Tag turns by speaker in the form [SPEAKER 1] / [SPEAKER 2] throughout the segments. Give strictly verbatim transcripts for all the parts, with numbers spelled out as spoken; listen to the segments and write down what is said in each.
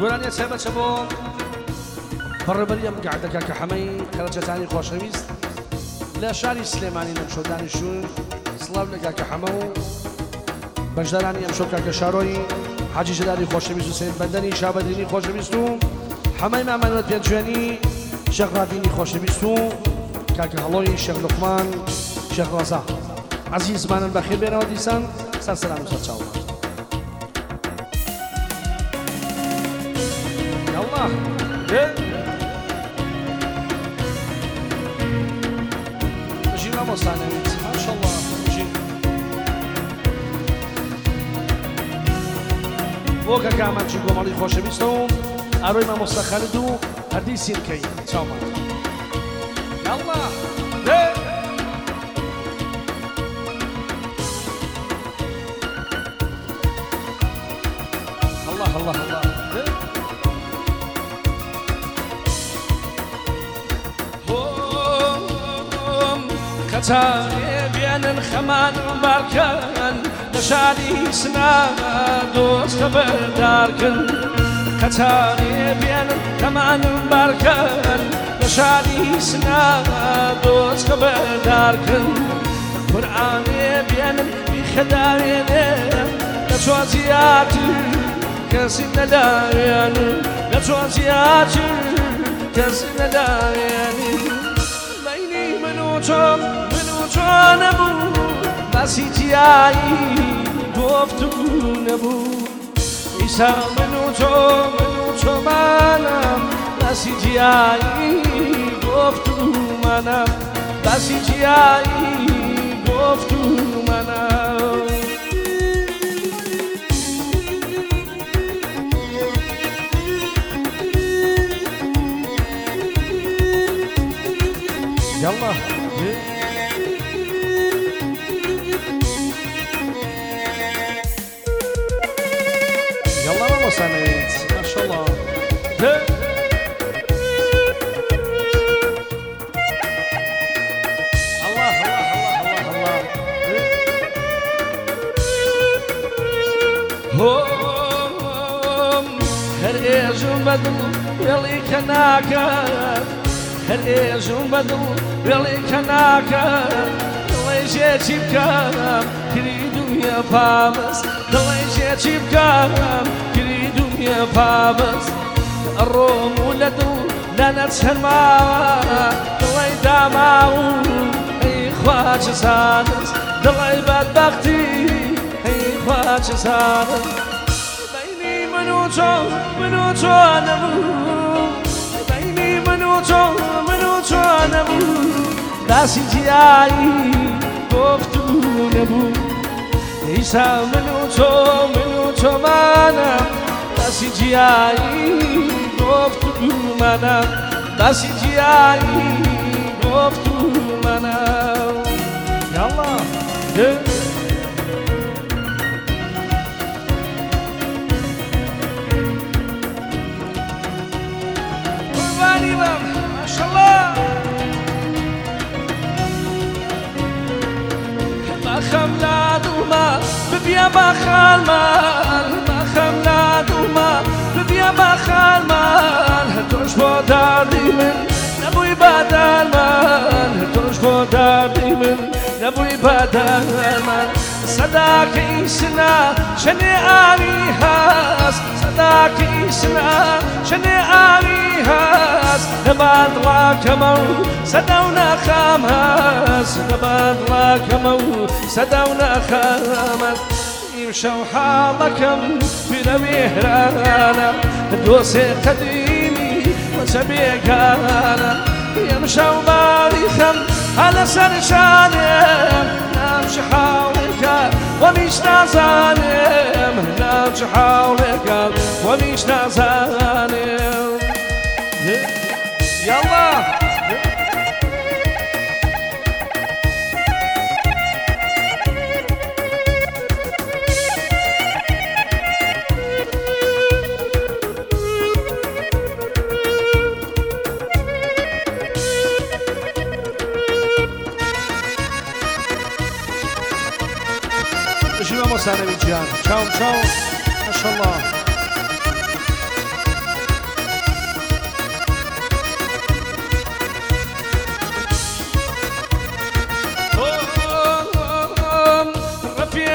[SPEAKER 1] گۆرانیە سێبەچە بۆ بەڕێبەریەم گەعدەکە کە حەمەی کەرەجەتانی خۆشەویست لە شاری سلێمانی لەم شۆ دانیشتوون سڵاو لە کاکە حەمە و بەشدارانی ئەم شۆ کاکە شارۆی حاجی ژەداری خۆشەویست و سید بەندەنی شابەدرینی خۆشەویست و حەمەی مامەنوەت پێنجوێنی شێخ ڕادینی خۆشەویست و کاکە هەڵۆی شێخ لوقمان شێخ ڕەزا عەزیزمانن بەخێر بێنەوە دیسان سەرسەلام و سەرچاوە یاڵڵا بژی مامۆستانەویت ماشەڵڵا بژی بۆ کەکامانچی کۆمەڵی خۆشەویستە و ئاڕۆی مامۆستا خالد و هەردی سیرکەی چاومان یاڵڵا الله الله الله کەچاوێ بێنن خەمان بارکەن لە شاری سنا دۆستە بەردارکن کەچاوێ بێنن خەمان بارکەن لە شاری سنا دۆستە بەردارکن قورئانێ بێنن بیخەداوێنێ لە چۆزیاتر کەسی نەداوێن لە چۆزیاتر کەسی نەداوێنی بەینی من و چۆم من و چۆ نەبوو باسی جیایی گفتوگو نەبوو ئیسا من و چۆ من و چۆمانم باسی جیایی گفتوگومانم باسی جیایی گفتوگومانم يلا يلا ماما سميت ما شاء الله الله الله الله الله الله هم هر ايجو بدو يلي كناكا هر ئێژم بەدڵ وێڵی کەناکە دڵی ژێکی بکەم کری دومیە پابەس دڵی ژێکی بکەم کری دومیە پابەس ئەڕۆم و لە دڵ لە نەچەرماوە دڵی داماو ئەی خوا چ زانست دڵی بەدبەختی ئەی خوا چ زانست بەینی من و تۆ من و تۆ نەبوو بەینی من و تۆ باسی جیایی گفتوگو نەبوو ئیسا من و تۆ من و تۆمانم باسی جیایی گفتوگومانم باسی جیایی گفتوگومانم یاڵڵا قوربانی بەم ماشەڵڵا خەملادومە ببیە بە خاڵمان بە خەملادومە ببیە بە خاڵمان تۆش بۆ داردی من نەبووی بە دارمان تۆش بۆ داردی من نەبووی بە دارمان سەداکەی سنا شەنێ ئاوی هەست سەداکەی سنا شەنێ ئاوی هەست لەبان دڵاکەمە و سەدا و ناخام هەست لەبان دڵاکەمە و سەدا و ناخام هەست ئیمشەو حاڵەکەم پیرە وێرانە دۆسێ قەدیمی وەچە بێگانە ئیمشەو باریخەم هە لەسەر شانێم نامچ حاڵێکە وەمیش نازانێم نامچ حاڵێکە وەمیش نازانێم يلا شو مصانع جان تشاو تشاو ما شاء الله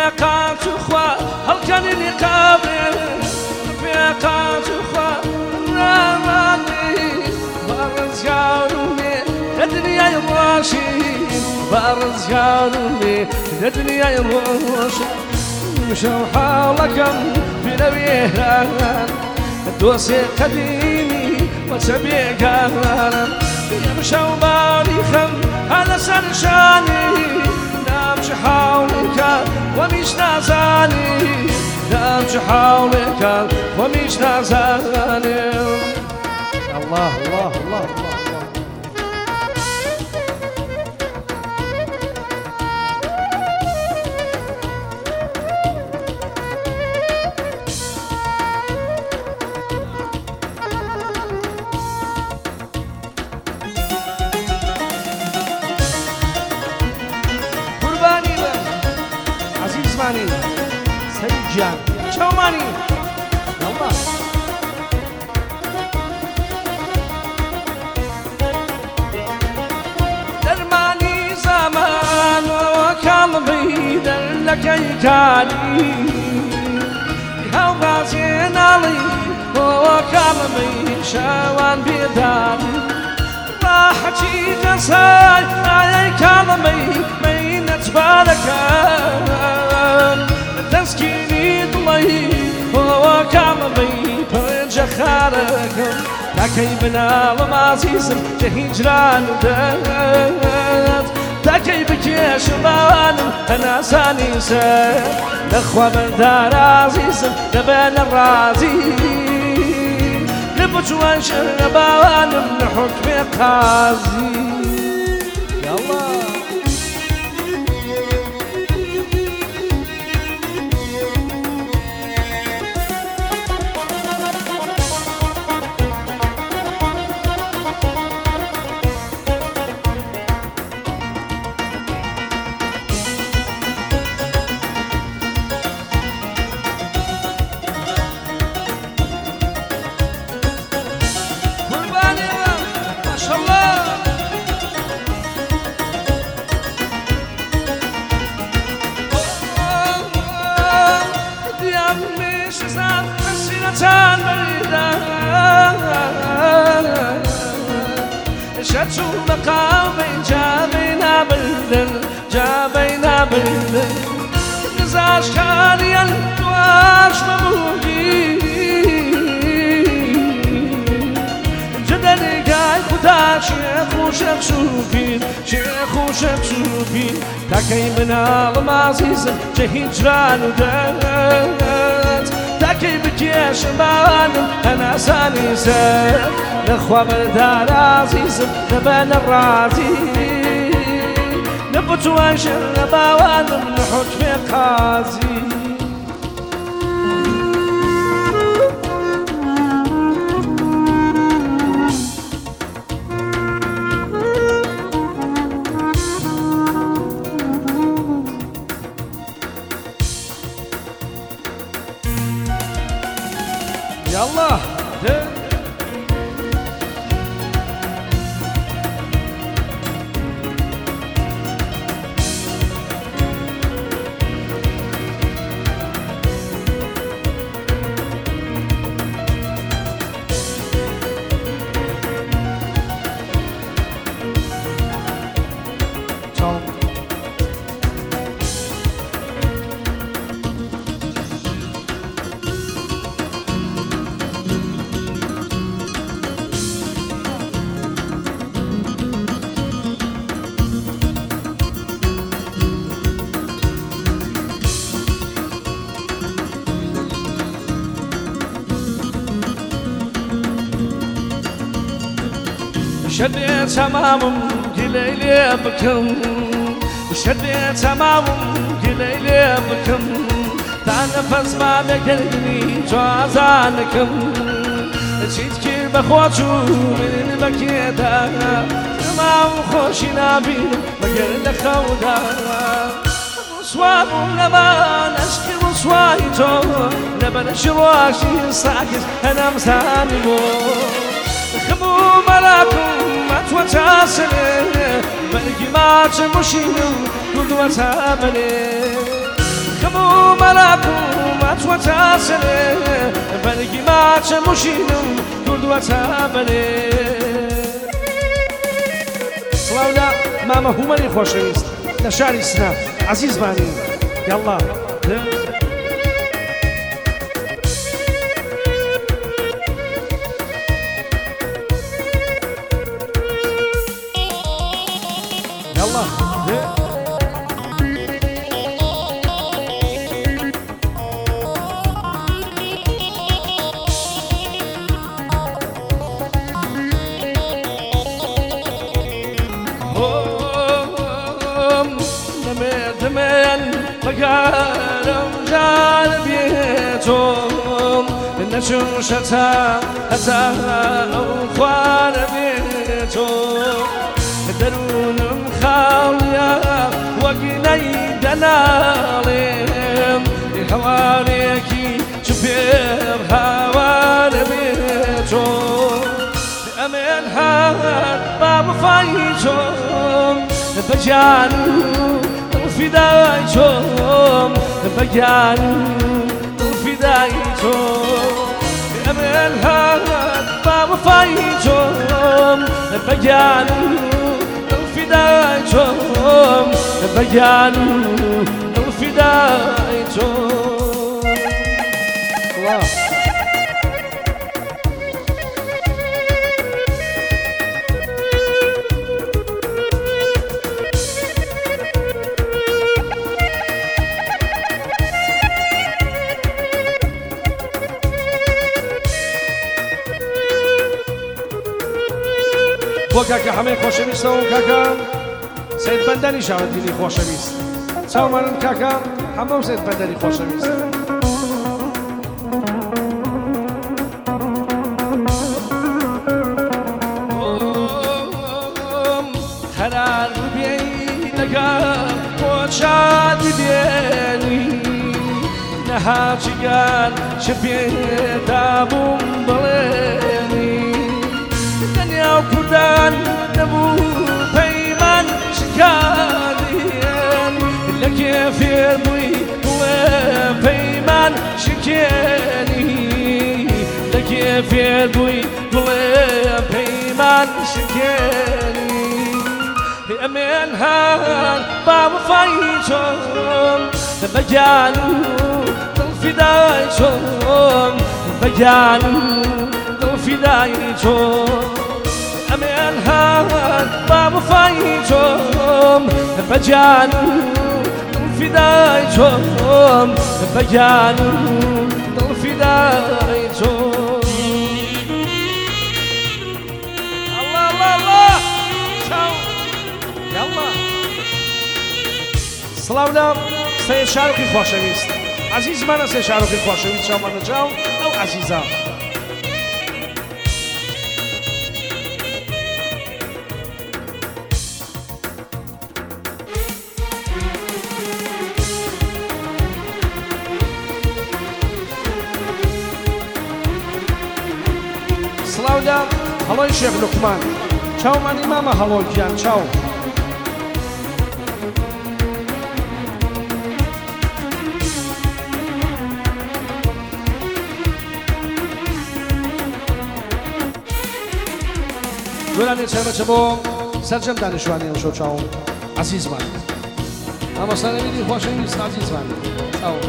[SPEAKER 1] رفيقات أخوة هل كان نقابل رفيقات أخوة رامي بارز ياروني الدنيا يماشي بارز ياروني الدنيا يماشي مشوا حالكم في نبيهان الدوسي قديمي وتبيقان يمشوا باريخم على سرشاني نمشي حولك ومش نازاني نمشي حولك ومش نازاني الله الله الله الله ماني سيد جان شو ماني يلا درماني زمان وقلبي درلك يكالي هاو غازين علي وقلبي شوان بيداري راحتي جساي علي كلمي بين تبارك تسكيني ضلي وكلمي فرج خاركم تاكي بنا ومعزيزم جهين جران ودات تاكي بكي شبان انا ساني سير نخوة بردار عزيزم نبان الرازي نبجوان شربان من حكم قاضي يلا شتو مقامي جابينا بالدل جابينا بالدل نزاش كاريا دواش مبوغي جدني قاي خدا شيخ وشيخ شوفين شيخ وشيخ شوفين تاكي منا ومعزيزم جهين جران ودات تاكي بكي شبان انا ساني سير نخوة بردار عزيزم نبان الرازي نبت وانشر نباوان من حكم قاضي يلا شديت تمام قليلي بكم شديت تمام قليلي بكم تنفس ما بقلبي جوازانكم جيتك بخواتو من بكيدا تمام خوشي نبين بقل خودا صواب لما نشكي وصوايتو لما نشرواشي ساكت انا مسامي خبو ملاكم ما توتاسلي بلقي ما تمشينو قدوة تابلي خبو و مەلاکومەت وەتاسەرێ بەرگی ماچە موشینم کردووەتە بەرێ سڵاو لە مامە هومەری خۆشەویست لە شاری سنە عەزیزمانی یاڵڵا يلا دمين بقارم جانبيتهم النشوشة أتا أخوان بيتهم درونم خاوية وقني دنالهم لحواليكي شفير هوان بيتهم أمين هاد باب فايتهم بجانو الفدايتهم بجانو الفدايتهم أمين هاد باب فايتهم بجانو الفدايتهم بجانو الفدايتهم الله بۆ کاکە حەمەی خۆشەویستەوە کاکە سەید بەندەری شاوەدینی خۆشەویست چاومانن کاکە هەموو سەید بەندەری خۆشەویست قەرار ببێی لەگەڵ بۆ شادی بێنی نەهاچیگەر چ پێدا بووم بڵێنی دنیا و کوردان نەبوو پەیمان شکاندین لە کێفێر بووی بڵێ پەیمان شکێنی لە کێفێر بووی بڵێ پەیمان شکێنی ئەمێن هەر با وەفای تۆم بەگیان و دڵفیدای تۆم بەگیان و دڵفیدای تۆم أمين هاد باب فايتهم بجانو الفدايتهم بجانو الفدايتهم الله الله الله شاو يلا سلاونا سيد شارقي خوشويست عزيز مانا سيد شارقي خوشويست شاو مانا جاو أو عزيزا سلاودا هەڵۆی شێخ لوقمان چاومانی مامە هەڵۆ گیان چاو گۆرانی چەمەچە بۆ سەرجەم دانیشتوانی ئەمشەو چاوم عەزیزمان ئامۆستا نەویدی خۆشەویست عەزیزمان چاو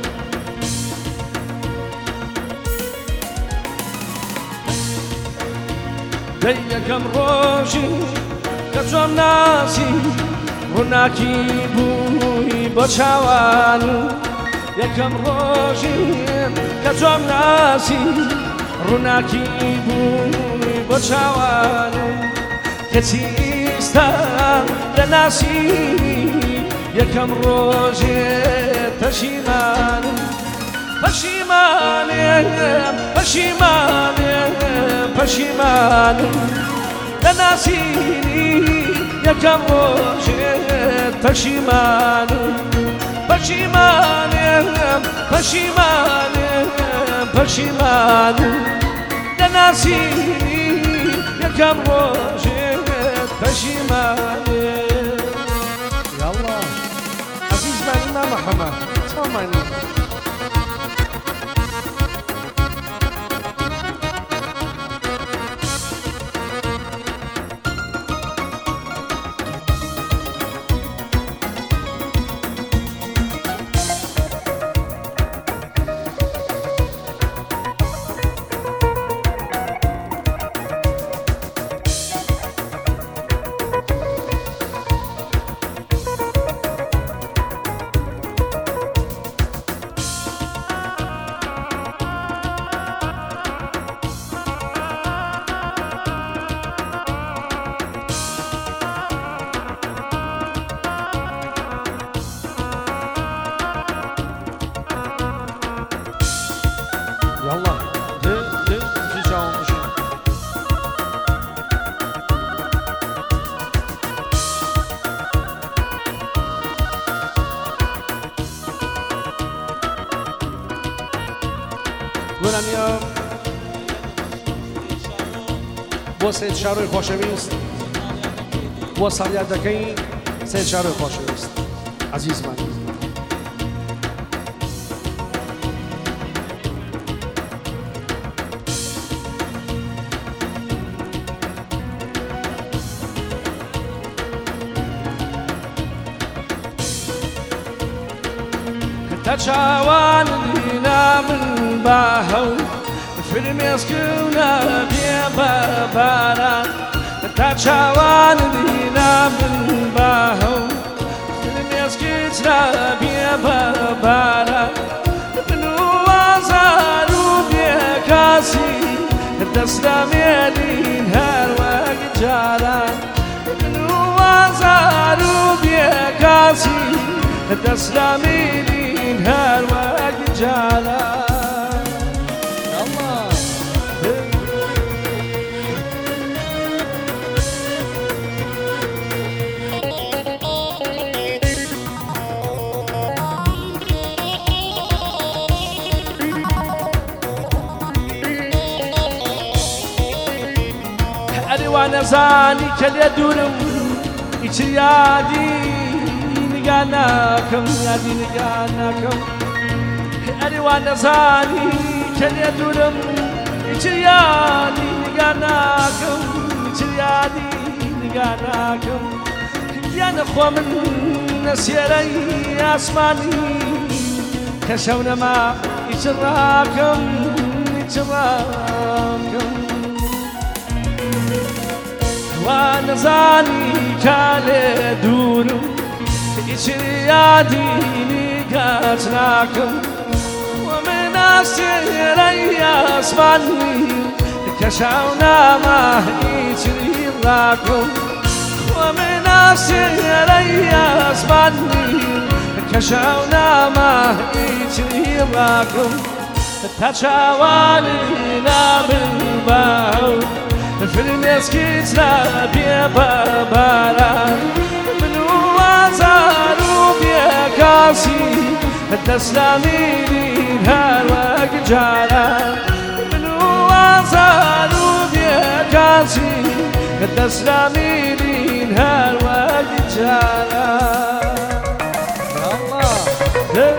[SPEAKER 1] دەی یەکەم ڕۆژی کە چۆم ناسی ڕووناکی بووی بۆ چاوان و یەکەم ڕۆژی کە چۆم ناسی ڕووناکی بووی بۆ چاوان و کەچی ئێستا لە ناسی یەکەم ڕۆژێ پەشیمانم پەشیمانێم پەشیمانێم پەشیمانم لە ناسینی یەکەم ڕۆژێت پەشیمانم پەشیمانێم پەشیمانێم پەشیمانم لە ناسینی یەکەم ڕۆژێت پەشیمانێم یاڵڵا عەزیزمانی مامە حەمە چاومە معنی يلا ده ده في جاون مشي قولم يا بو سید شاروی خوشویست بو سالیت دکی سید شاروی خوشویست عزیز من تشاوان لينا من باهو في المسكونة بيبا بارا تشاوان لينا من باهو في المسكونة بيبا بارا بنوازارو بيكاسي تسلمي لينهار وقجارا بنوازارو بيكاسي تسلمي لينهار وقجارا الله أنا وأنا زاني كل يدورم إتيادي نقاناكم يادي نقاناكم أنا وأنا زاني كل يدورم إتيادي نقاناكم إتيادي نقاناكم يا نخوة من نسيري أسماني كشونا ما يتراكم يتراكم وانا زاني كالي دورو إشريادي نقاتناكم ومن أسيري أسماني كشونا ما يتراكم ومن أسيري أسماني كشونا ما يتراكم تشاوالينا بالباو في المسكتنا بيبا بارا من وازارو بيكاسي تسلمي لينهار وقجارا من وازارو بيكاسي تسلمي لينهار وقجارا الله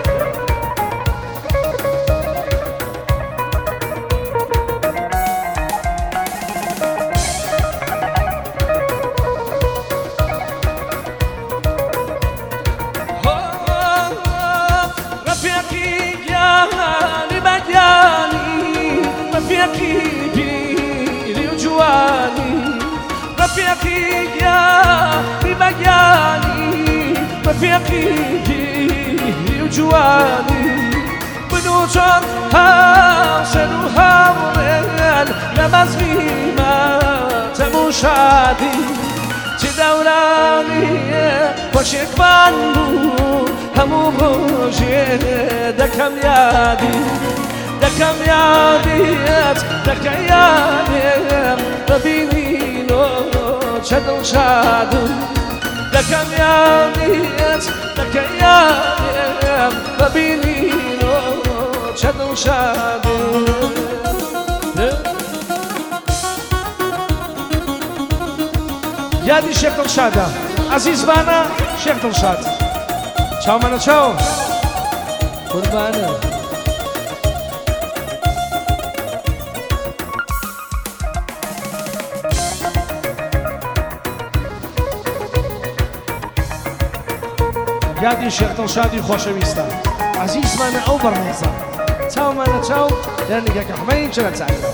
[SPEAKER 1] رفيقي بيري وجواني رفيقي يا بمجاني رفيقي بيري وجواني بنوشر هاوسن وهاورن نمزمي ما تموشادي تدوراني وشك بانو همو بوجه دكم يادي دكم ياديت دك ياديم ببيني لو شدو شادو دكم ياديت دك ياديم ببيني لو شدو شادو يادي شيخ دلشاده عزيز بانا شيخ دلشاد چاو منو چاو قربانه یادی شیخ دڵشادی خۆشەویستە عەزیزمانە ئەو بەڕێزە چاومانە چاو لە نیگەکە حمەی چرە چاوی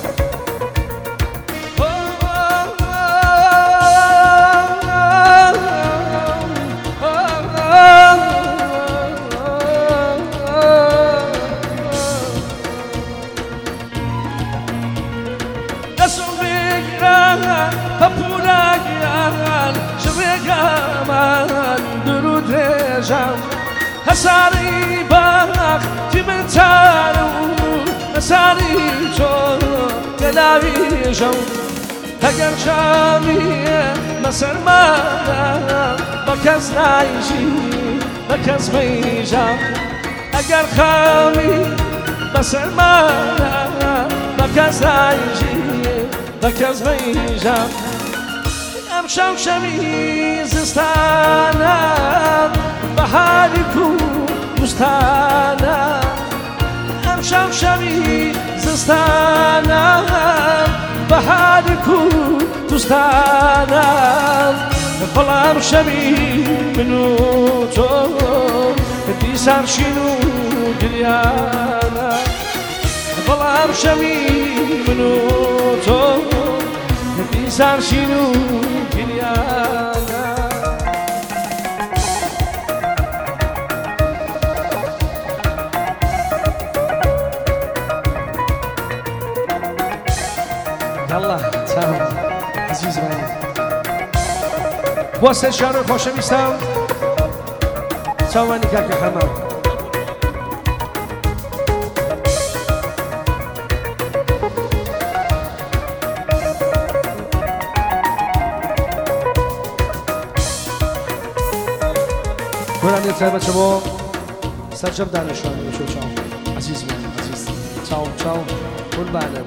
[SPEAKER 1] هساری باخ تی من تارو هساری تو گلاوی جو اگر شامیه مسلمانم با کس نایشی با کس میجم اگر خامی مسلمانم با کس نایشی با کس میجم ام شم شمی زستانم بهاری کو بستانم ام شم شمی زستانم بهاری کو بستانم بلام شمی منو تو دیسان شینو گریانا بلام شمی منو تو دیسان شینو گریانا يلا سلام عزيز ماني بوسه شارو خۆشەویستم چاوانی کاکە حەمام گۆرانی تایبەتە بۆ سەرجەم دانیشتوانی بچۆ چاو عزیز ماني عزیز چاو چاو قوربانە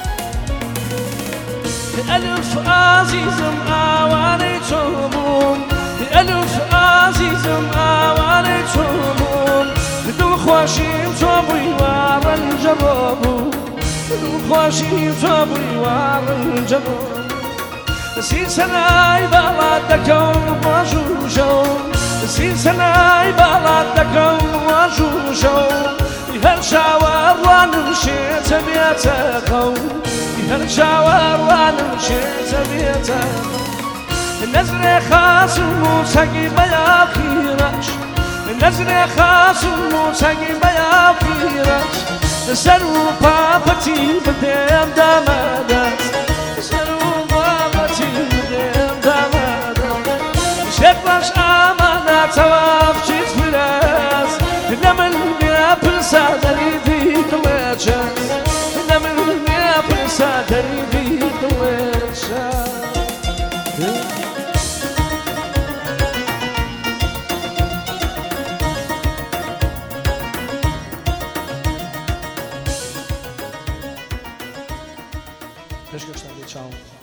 [SPEAKER 1] ألف عزيزم أواني تومون ألف عزيزم أواني تومون بدو خواشيم توبوي وارن جبابو بدو خواشيم توبوي وارن جبابو سين سناي بلادكم وجوجو سين سناي بلادكم وجوجو هل شاور ونمشي تبيتكم هل شاور ونمشي تبيته النزل خاص وموسقي بيا خيرش النزل خاص وموسقي بيا خيرش سرو بابتي بدم دمدت سرو بابتي بدم دمدت شفاش امانه توافشي فراس نمل يا بسادري ديك وجهك نمل صدري بيك وشا Teşekkür ederim.